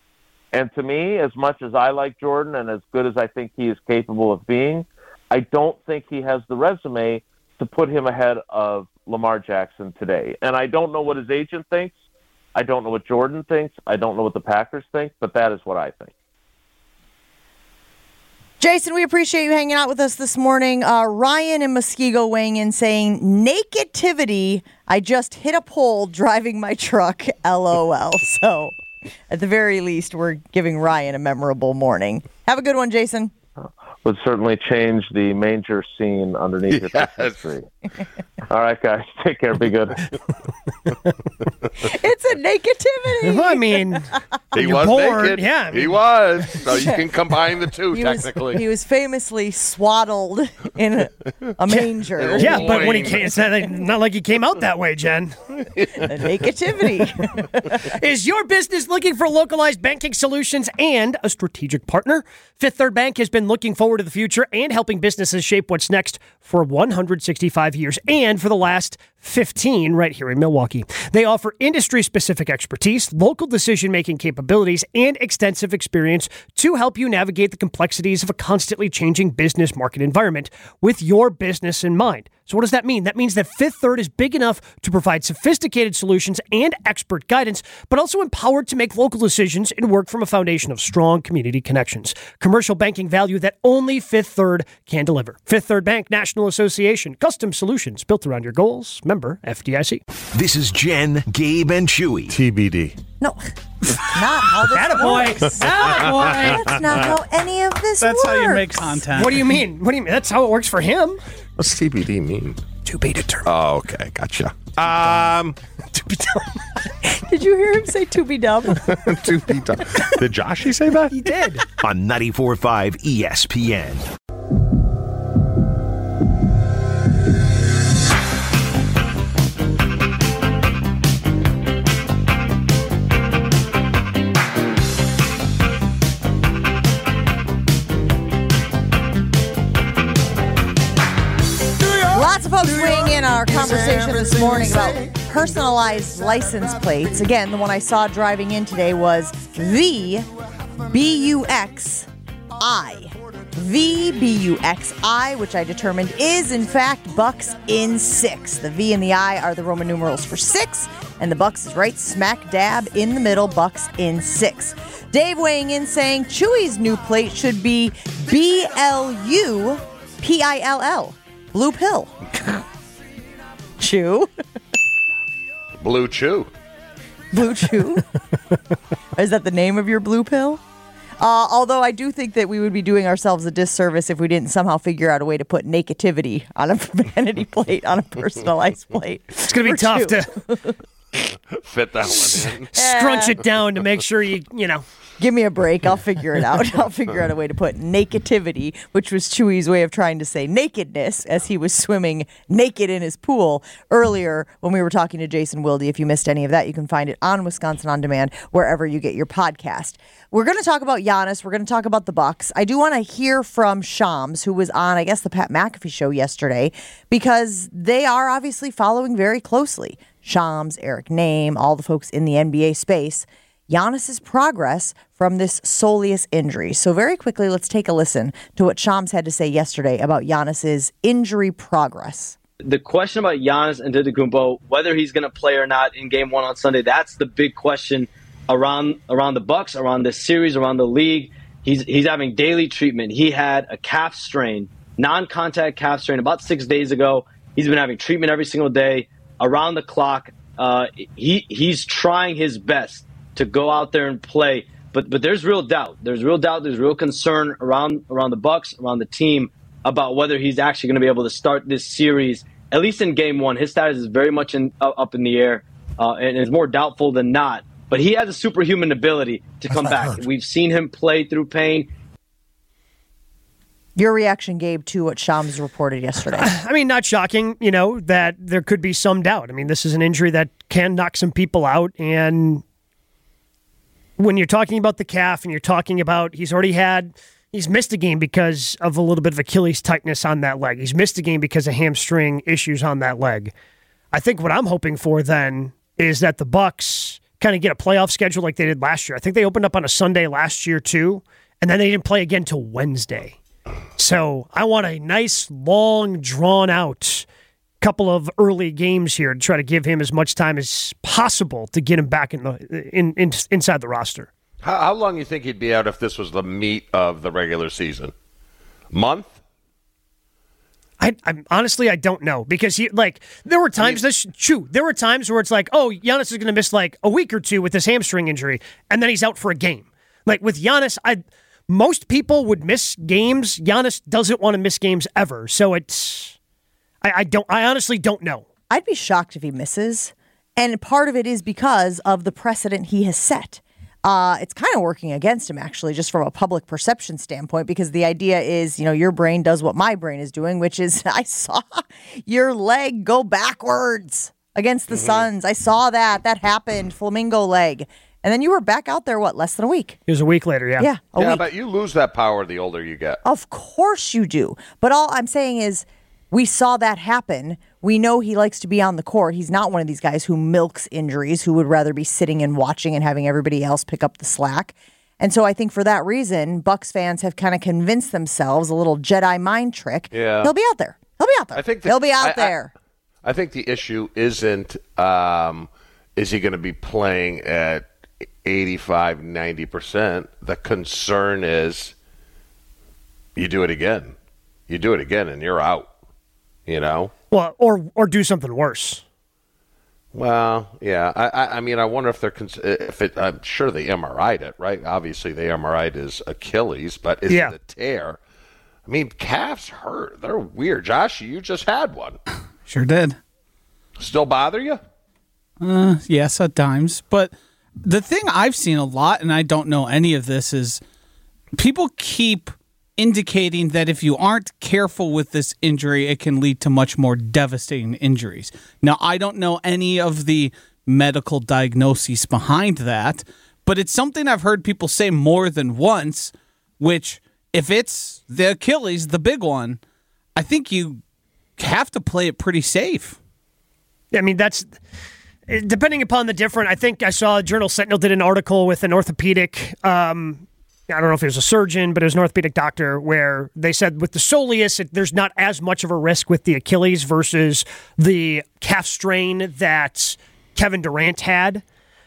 And to me, as much as I like Jordan and as good as I think he is capable of being, I don't think he has the resume to put him ahead of Lamar Jackson today. And I don't know what his agent thinks. I don't know what Jordan thinks. I don't know what the Packers think, but that is what I think. Jason, we appreciate you hanging out with us this morning. Uh, Ryan in Muskego weighing in saying, negativity, I just hit a pole driving my truck, LOL. So at the very least, we're giving Ryan a memorable morning. Have a good one, Jason. Would certainly change the manger scene underneath your Christmas tree. All right, guys. Take care. Be good. It's the negativity. Well, I mean, He you're was bored. naked. Yeah, I mean- he was. So you can combine the two, He was, technically. he was famously swaddled in a, a manger. Yeah, but when he came, it's not like, not like he came out that way, Jen. The negativity. Is your business looking for localized banking solutions and a strategic partner? Fifth Third Bank has been looking forward to the future and helping businesses shape what's next for one hundred sixty-five years and for the last fifteen right here in Milwaukee. They offer industry-specific expertise, local decision-making capabilities, and extensive experience to help you navigate the complexities of a constantly changing business market environment with your business in mind. So what does that mean? That means that Fifth Third is big enough to provide sophisticated solutions and expert guidance, but also empowered to make local decisions and work from a foundation of strong community connections. Commercial banking value that only Fifth Third can deliver. Fifth Third Bank National Association. Custom solutions built around your goals. Member F D I C. This is Jen, Gabe, and Chewy. T B D. No, that's not how this Attaboy. works. Attaboy. That's not how any of this That's works. how you make content. What do you mean? What do you mean? That's how it works for him. What's T B D mean? To be determined. Oh, okay. Gotcha. Um, To be determined. Did you hear him say to be dumb? to be done. Did Joshy say that? He did. On ninety-four point five E S P N. Lots of folks weighing in on our conversation this morning about personalized license plates. Again, the one I saw driving in today was the B U X I. The B U X I, which I determined is, in fact, Bucks in six. The V and the I are the Roman numerals for six, and the Bucks is right smack dab in the middle, Bucks in six. Dave weighing in saying Chewy's new plate should be B L U P I L L. Blue pill. Chew. Blue Chew. Blue Chew. Is that the name of your blue pill? Uh, although I do think that we would be doing ourselves a disservice if we didn't somehow figure out a way to put negativity on a vanity plate, on a personalized plate. It's going to be tough to Fit that one in. scrunch it down to make sure you, you know. Give me a break. I'll figure it out. I'll figure out a way to put negativity, which was Chewy's way of trying to say nakedness as he was swimming naked in his pool earlier when we were talking to Jason Wilde. If you missed any of that, you can find it on Wisconsin On Demand, wherever you get your podcast. We're going to talk about Giannis. We're going to talk about the Bucks. I do want to hear from Shams, who was on, I guess, the Pat McAfee show yesterday, because they are obviously following very closely. Shams, Eric Name, all the folks in the N B A space. Giannis's progress from this soleus injury. So very quickly, let's take a listen to what Shams had to say yesterday about Giannis's injury progress. The question about Giannis Antetokounmpo, whether he's going to play or not in Game One on Sunday, that's the big question around around the Bucks, around this series, around the league. He's he's having daily treatment. He had a calf strain, non-contact calf strain, about six days ago. He's been having treatment every single day, around the clock. Uh, he he's trying his best to go out there and play, but but there's real doubt. There's real doubt. There's real concern around around the Bucks, around the team, about whether he's actually going to be able to start this series, at least in Game One. His status is very much in, uh, up in the air, uh, and is more doubtful than not. But he has a superhuman ability to come back. We've seen him play through pain. Your reaction, Gabe, to what Shams reported yesterday? I mean, not shocking, you know, that there could be some doubt. I mean, this is an injury that can knock some people out, and when you're talking about the calf and you're talking about he's already had, he's missed a game because of a little bit of Achilles tightness on that leg. He's missed a game because of hamstring issues on that leg. I think what I'm hoping for then is that the Bucks kind of get a playoff schedule like they did last year. I think they opened up on a Sunday last year too, and then they didn't play again till Wednesday. So I want a nice, long, drawn-out couple of early games here to try to give him as much time as possible to get him back in the in, in inside the roster. How, how long do you think he'd be out if this was the meat of the regular season? Month? I I'm, honestly I don't know, because he like there were times I mean, this true there were times where it's like, oh, Giannis is going to miss like a week or two with this hamstring injury, and then he's out for a game. Like with Giannis, I most people would miss games. Giannis doesn't want to miss games ever, so it's. I, I don't. I honestly don't know. I'd be shocked if he misses. And part of it is because of the precedent he has set. Uh, it's kind of working against him, actually, just from a public perception standpoint, because the idea is, you know, your brain does what my brain is doing, which is I saw your leg go backwards against the mm-hmm. Suns. I saw that. That happened. Flamingo leg. And then you were back out there, what, less than a week? It was a week later, yeah. Yeah, a yeah, week. But you lose that power the older you get. Of course you do. But all I'm saying is we saw that happen. We know he likes to be on the court. He's not one of these guys who milks injuries, who would rather be sitting and watching and having everybody else pick up the slack. And so I think for that reason, Bucks fans have kind of convinced themselves, a little Jedi mind trick, yeah. he'll be out there. He'll be out there. I think the, he'll be out I, there. I, I think the issue isn't um, is he going to be playing at eighty-five, ninety percent. The concern is you do it again. You do it again and you're out, you know? Well, or or do something worse. Well, yeah. I, I, I mean, I wonder if they're cons- if it. I'm sure they M R I'd it, right? Obviously, they M R I'd his Achilles, but is yeah. it a tear? I mean, calves hurt. They're weird. Josh, you just had one. Sure did. Still bother you? Uh, yes, at times. But the thing I've seen a lot, and I don't know any of this, is people keep indicating that if you aren't careful with this injury, it can lead to much more devastating injuries. Now, I don't know any of the medical diagnoses behind that, but it's something I've heard people say more than once, which if it's the Achilles, the big one, I think you have to play it pretty safe. I mean, that's depending upon the different. I think I saw Journal Sentinel did an article with an orthopedic um I don't know if it was a surgeon, but it was an orthopedic doctor, where they said with the soleus, it, there's not as much of a risk with the Achilles versus the calf strain that Kevin Durant had.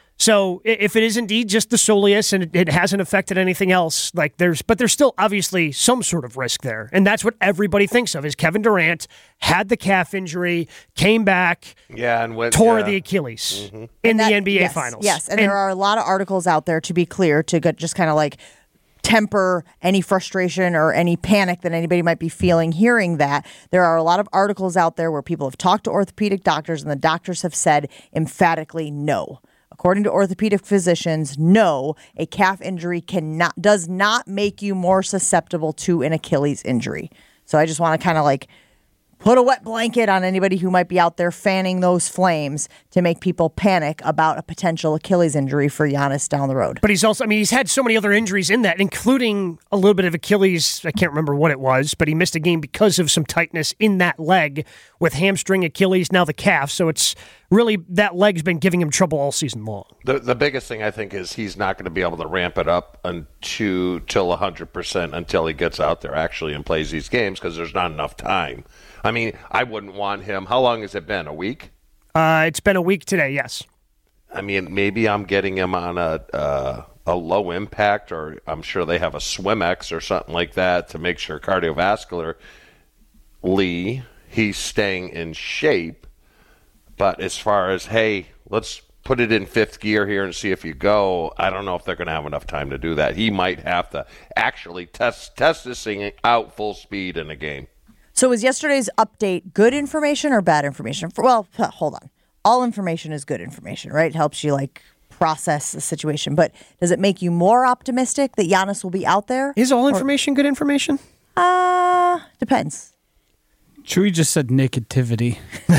So if it is indeed just the soleus and it, it hasn't affected anything else, like there's, but there's still obviously some sort of risk there. And that's what everybody thinks of is Kevin Durant had the calf injury, came back, yeah, and went, tore yeah. the Achilles mm-hmm. in that, the N B A yes, Finals. Yes, and, and there are a lot of articles out there, to be clear, to go, just kind of like temper any frustration or any panic that anybody might be feeling hearing that. There are a lot of articles out there where people have talked to orthopedic doctors and the doctors have said emphatically no. According to orthopedic physicians, no, a calf injury cannot does not make you more susceptible to an Achilles injury. So I just want to kind of like put a wet blanket on anybody who might be out there fanning those flames to make people panic about a potential Achilles injury for Giannis down the road. But he's also, I mean, he's had so many other injuries in that, including a little bit of Achilles. I can't remember what it was, but he missed a game because of some tightness in that leg with hamstring, Achilles, now the calf. So it's really, that leg's been giving him trouble all season long. The the biggest thing I think is he's not going to be able to ramp it up until till one hundred percent until he gets out there actually and plays these games because there's not enough time. I mean, I wouldn't want him. How long has it been? A week? Uh, it's been a week today, yes. I mean, maybe I'm getting him on a uh, a low impact, or I'm sure they have a Swimex or something like that to make sure cardiovascularly he's staying in shape. But as far as, hey, let's put it in fifth gear here and see if you go, I don't know if they're going to have enough time to do that. He might have to actually test test this thing out full speed in a game. So was yesterday's update good information or bad information? For, well, hold on. All information is good information, right? It helps you like process the situation. But does it make you more optimistic that Giannis will be out there? Is all information or, good information? Uh, depends. Chewy just said negativity.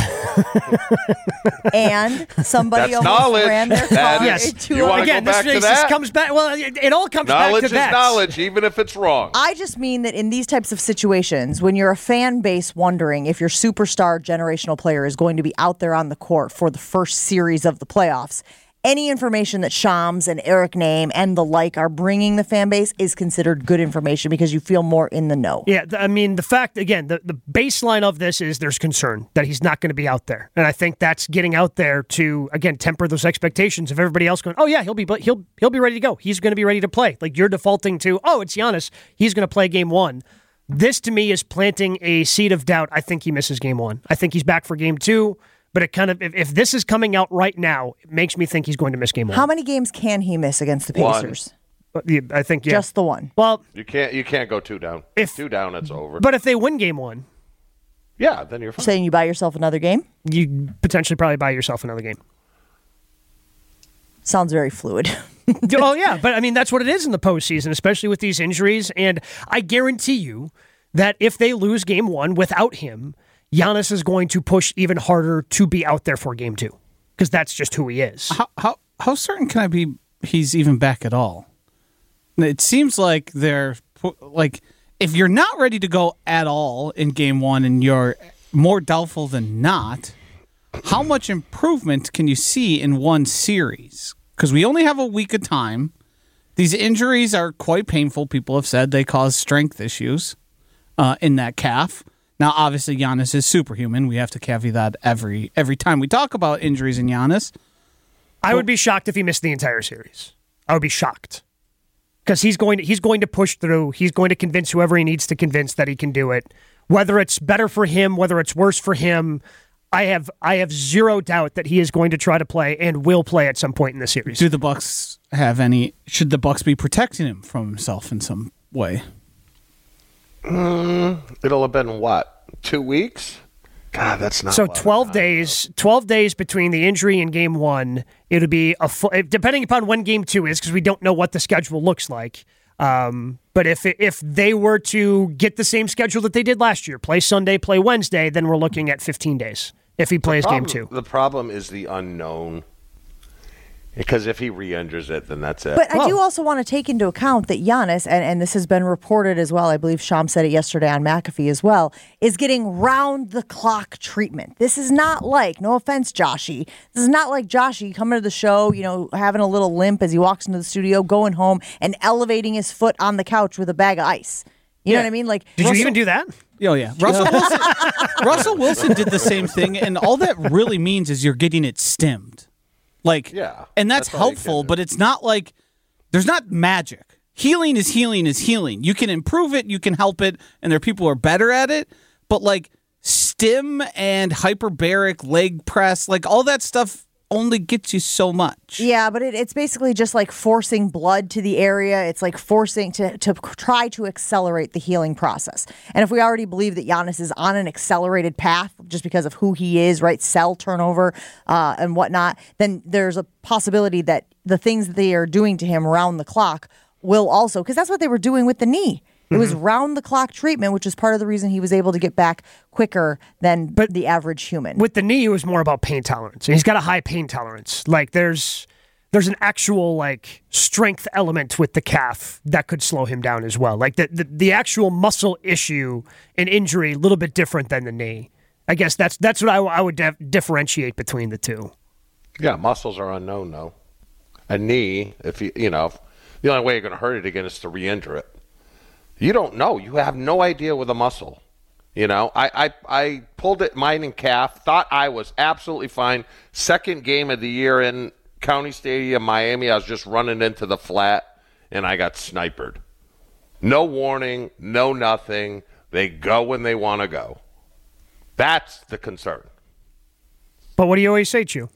And somebody That's almost knowledge. ran their That car is- into you a- wanna Again, go this, back to this that? comes back. Well, it, it all comes Knowledge back to that. is knowledge, even if it's wrong. I just mean that in these types of situations, when you're a fan base wondering if your superstar generational player is going to be out there on the court for the first series of the playoffs, any information that Shams and Eric Name and the like are bringing the fan base is considered good information because you feel more in the know. Yeah, th- I mean, the fact, again, the, the baseline of this is there's concern that he's not going to be out there. And I think that's getting out there to, again, temper those expectations of everybody else going, oh, yeah, he'll be he'll he'll be ready to go. He's going to be ready to play. Like, you're defaulting to, oh, it's Giannis. He's going to play game one. This, to me, is planting a seed of doubt. I think he misses game one. I think he's back for game two. But it kind of, if, if this is coming out right now, it makes me think he's going to miss game one. How many games can he miss against the Pacers? One. I think, yeah. Just the one. Well, You can't you can't go two down. If- two down, it's over. but if they win game one, yeah, then you're fine. Saying you buy yourself another game? you potentially probably buy yourself another game. Sounds very fluid. Oh, yeah. But, I mean, that's what it is in the postseason, especially with these injuries. And I guarantee you that if they lose game one without him, Giannis is going to push even harder to be out there for game two because that's just who he is. How, how, how certain can I be he's even back at all? It seems like they're, like, if you're not ready to go at all in game one and you're more doubtful than not, how much improvement can you see in one series? Because we only have a week of time. These injuries are quite painful. People have said they cause strength issues uh, in that calf. Now, obviously, Giannis is superhuman. We have to caveat that every every time we talk about injuries in Giannis. I would be shocked if he missed the entire series. I would be shocked. Because he's going to he's going to push through. He's going to convince whoever he needs to convince that he can do it. Whether it's better for him, whether it's worse for him, I have I have zero doubt that he is going to try to play and will play at some point in the series. Do the Bucks have any? Should the Bucks be protecting him from himself in some way? Mm, it'll have been what, two weeks? God, that's not so. Twelve days. Twelve days between the injury and game one. It'll be a full, depending upon when game two is, because we don't know what the schedule looks like. Um, but if if they were to get the same schedule that they did last year, play Sunday, play Wednesday, then we're looking at fifteen days if he plays problem, game two. The problem is the unknown. Because if he re-injures it, then that's it. But I do also want to take into account that Giannis, and, and this has been reported as well, I believe Sham said it yesterday on McAfee as well, is getting round-the-clock treatment. This is not like, no offense, Joshy, this is not like Joshy coming to the show, you know, having a little limp as he walks into the studio, going home, and elevating his foot on the couch with a bag of ice. You yeah. know what I mean? Like, Did Russell, you even do that? Oh, yeah. Russell Wilson, Russell Wilson did the same thing, and all that really means is you're getting it stemmed. Like, yeah, and that's, that's helpful, but it's not like there's not magic. Healing is healing is healing. You can improve it, you can help it, and there are people who are better at it. But like stim and hyperbaric leg press, like all that stuff only gets you so much. Yeah, but it, it's basically just like forcing blood to the area. It's like forcing to, to try to accelerate the healing process. And if we already believe that Giannis is on an accelerated path just because of who he is, right, cell turnover uh, and whatnot, then there's a possibility that the things that they are doing to him around the clock will also, because that's what they were doing with the knee. It was round-the-clock treatment, which is part of the reason he was able to get back quicker than but the average human. With the knee, it was more about pain tolerance. He's got a high pain tolerance. Like, there's there's an actual, like, strength element with the calf that could slow him down as well. Like, the, the, the actual muscle issue and injury, a little bit different than the knee. I guess that's that's what I, I would def- differentiate between the two. Yeah, muscles are unknown, though. A knee, if you, you know, the only way you're going to hurt it again is to re-injure it. You don't know. You have no idea with a muscle. You know, I, I I pulled it mine in calf, thought I was absolutely fine. Second game of the year in County Stadium, Miami, I was just running into the flat, and I got sniped. No warning, no nothing. They go when they want to go. That's the concern. But what do you always say, Chew?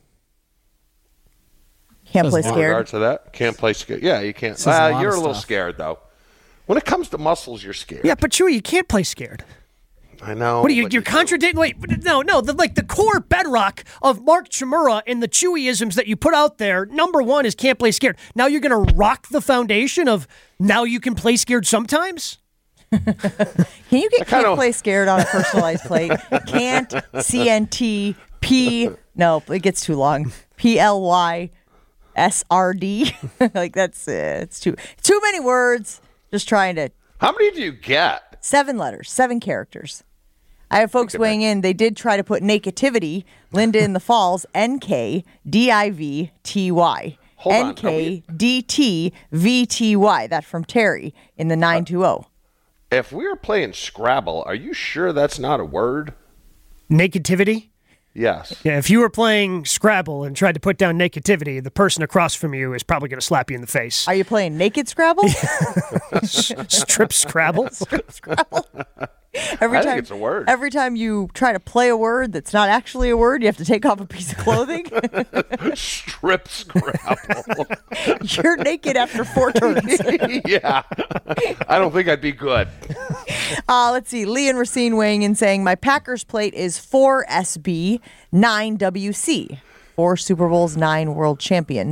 Can't play scared. In regards to that, can't play scared. Yeah, you can't. Uh, a you're a little stuff. scared, though. When it comes to muscles, you're scared. Yeah, but Chewy, you can't play scared. I know. What are you? You're contradicting. Wait, no, no. The, like the core bedrock of Mark Chmura and the Chewyisms that you put out there. Number one is can't play scared. Now you're going to rock the foundation of now you can play scared sometimes. Can you get can't of... play scared on a personalized plate? Can't C N T P. No, it gets too long. P L Y S R D. Like that's uh, it's too too many words. Just trying to. How many do you get? Seven letters, seven characters. I have folks weighing in. They did try to put naketivity, Linda in the Falls, N K D I V T Y. N K D T V T Y. That from Terry in the nine two zero. If we were playing Scrabble, are you sure that's not a word? Naketivity? Yes. Yeah, if you were playing Scrabble and tried to put down naketivity, the person across from you is probably going to slap you in the face. Are you playing naked Scrabble? Strip Scrabble? Strip Scrabble. Every I time, think it's a word. Every time you try to play a word that's not actually a word, you have to take off a piece of clothing. Strip Scrabble. You're naked after four turns. Yeah. I don't think I'd be good. Uh, let's see. Lee and Racine weighing in saying, my Packers plate is four S B, nine W C. Four Super Bowls, nine world champions.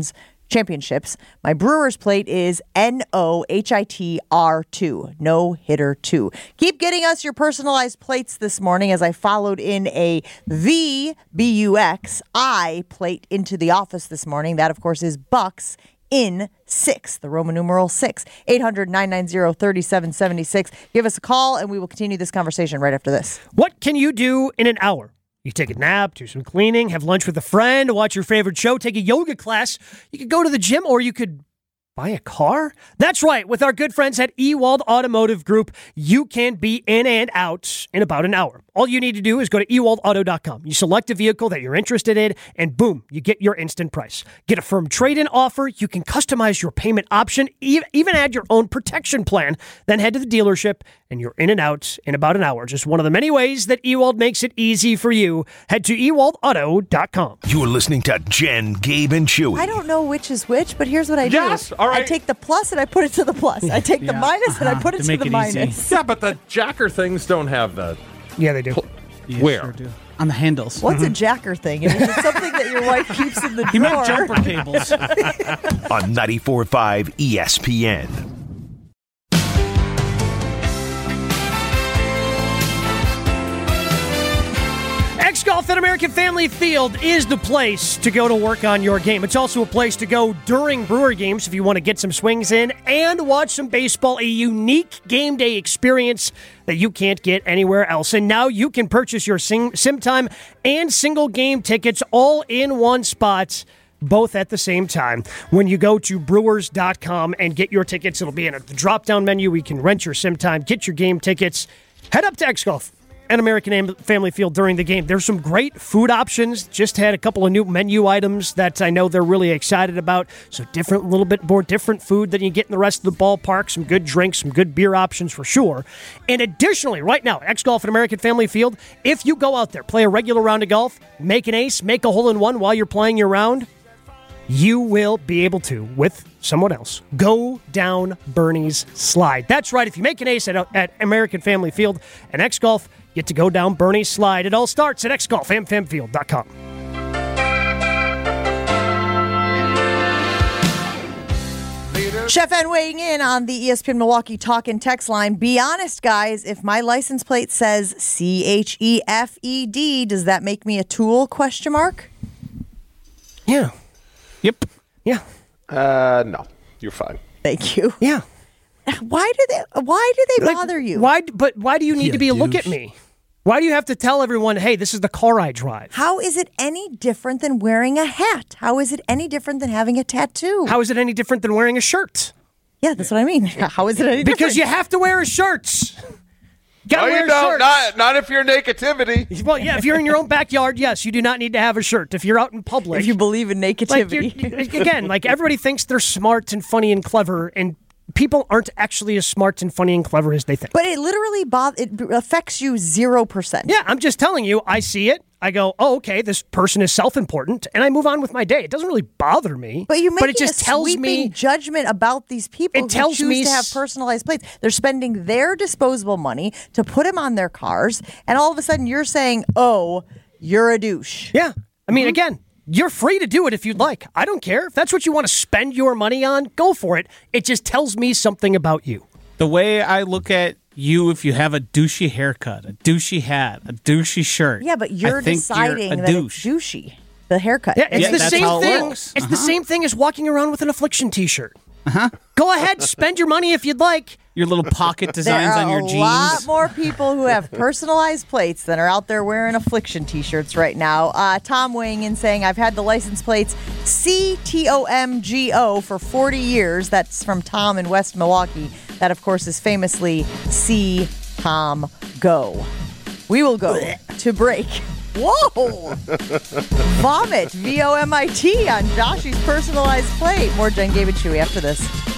championships. My Brewers plate is N O H I T R two, no hitter two. Keep getting us your personalized plates this morning as I followed in a V B U X I plate into the office this morning. That, of course, is Bucks in six, the Roman numeral six. eight hundred, nine nine zero, three seven seven six. Give us a call and we will continue this conversation right after this. What can you do in an hour? You take a nap, do some cleaning, have lunch with a friend, watch your favorite show, take a yoga class. You could go to the gym, or you could buy a car? That's right. With our good friends at Ewald Automotive Group, you can be in and out in about an hour. All you need to do is go to ewald auto dot com. You select a vehicle that you're interested in, and boom, you get your instant price. Get a firm trade-in offer. You can customize your payment option, even add your own protection plan. Then head to the dealership, and you're in and out in about an hour. Just one of the many ways that Ewald makes it easy for you. Head to ewald auto dot com. You're listening to Jen, Gabe, and Chewy. I don't know which is which, but here's what I do. Yes, all right. I take the plus and I put it to the plus. I take the Yeah. minus and I Uh-huh, put it to to, make the it easy. minus. Yeah, but the jacker things don't have the. Yeah, they do. Yeah, Where? sure do. On the handles. What's a jacker thing? And is it something that your wife keeps in the He drawer? meant jumper cables. On ninety-four point five E S P N. X-Golf at American Family Field is the place to go to work on your game. It's also a place to go during Brewer games if you want to get some swings in and watch some baseball, a unique game day experience that you can't get anywhere else. And now you can purchase your sim, sim time and single game tickets all in one spot, both at the same time. When you go to brewers dot com and get your tickets, it'll be in a drop-down menu. We can rent your sim time, get your game tickets. Head up to X-Golf at American Family Field during the game. There's some great food options. Just had a couple of new menu items that I know they're really excited about. So different, a little bit more different food than you get in the rest of the ballpark. Some good drinks, some good beer options for sure. And additionally, right now, X-Golf at American Family Field, if you go out there, play a regular round of golf, make an ace, make a hole-in-one while you're playing your round, you will be able to, with someone else, go down Bernie's slide. That's right. If you make an ace at, at American Family Field and X-Golf, you get to go down Bernie's slide. It all starts at x golf am fam field dot com. Chef N weighing in on the E S P N Milwaukee Talk and Text line. Be honest, guys. If my license plate says C H E F E D, does that make me a tool? Question mark. Yeah. Yep. Yeah. Uh, no, you're fine. Thank you. Yeah. Why do they? Why do they Like, bother you? Why? But why do you need You to be a look douche. at me? Why do you have to tell everyone, hey, this is the car I drive? How is it any different than wearing a hat? How is it any different than having a tattoo? How is it any different than wearing a shirt? Yeah, that's what I mean. How is it any Because different? you have to wear a shirt. Gotta No, wear you don't. shirts. Not, not if you're negativity. Well, yeah, if you're in your own backyard, yes, you do not need to have a shirt. If you're out in public. If you believe in like negativity. you're- again, like everybody thinks they're smart and funny and clever, and people aren't actually as smart and funny and clever as they think. But it literally bo- it affects you zero percent. Yeah, I'm just telling you, I see it. I go, oh, okay, this person is self-important, and I move on with my day. It doesn't really bother me. But you make but it just a tells sweeping me judgment about these people It who tells choose me to have s- personalized plates. They're spending their disposable money to put them on their cars, and all of a sudden you're saying, "Oh, you're a douche." Yeah. I mean, Mm-hmm. again, you're free to do it if you'd like. I don't care. If that's what you want to spend your money on, go for it. It just tells me something about you. The way I look at you, if you have a douchey haircut, a douchey hat, a douchey shirt. Yeah, but you're I think deciding you're a that douche. it's douchey. The haircut. Yeah, it's Yeah, the that's same how it thing. works. It's the Uh-huh. same thing as walking around with an affliction T-shirt. Uh-huh. Go ahead, spend your money if you'd like. Your little pocket There designs are on your a jeans. lot more people who have personalized plates than are out there wearing affliction T-shirts right now. Uh, Tom weighing in saying, I've had the license plates C T O M G O for forty years. That's from Tom in West Milwaukee. That, of course, is famously C Tom Go. We will go to break. Whoa! Vomit, V O M I T, on Joshy's personalized plate. More Jen, Gabe, and Chewy after this.